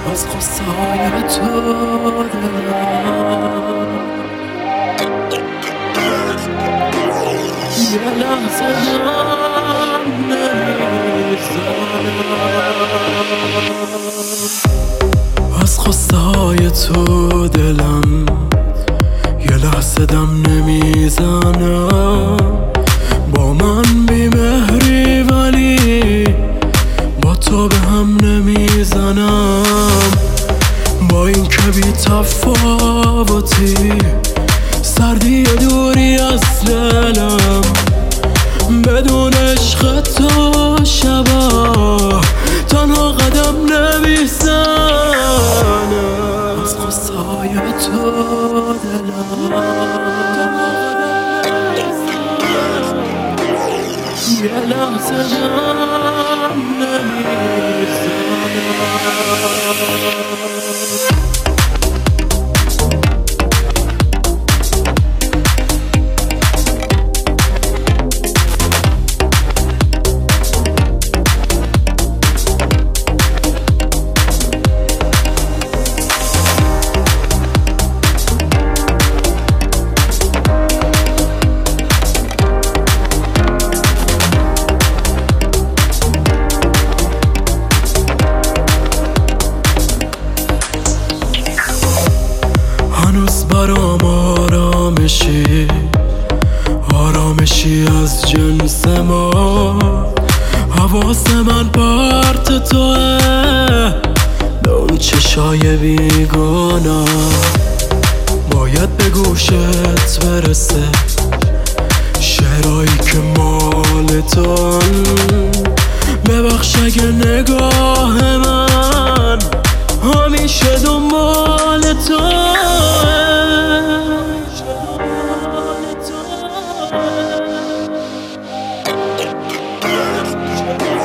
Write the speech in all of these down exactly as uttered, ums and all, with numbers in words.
از قصه های تو دلم یه لحظه هم نمیزنم، از قصه های تو دلم یه لحظه دم نمیزنم. با من بیمهری ولی با تو به هم نمیزنم. با این که بی تفاوتی، سردی و دوری از دلم، بدون عشق تو شبا تنها قدم نمیزنم. از قصه های تو دلم یه لحظه هم نمیزنم. هنوز برام آرامشی، آرامشی از جنس ما. حواس من پرت توه به اون چشای بیگانا. باید به گوشت برسه شعرهایی که مال تون. ببخش اگه نگاه من همیشه دنبال تو.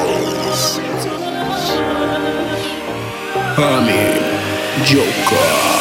Amin Joker.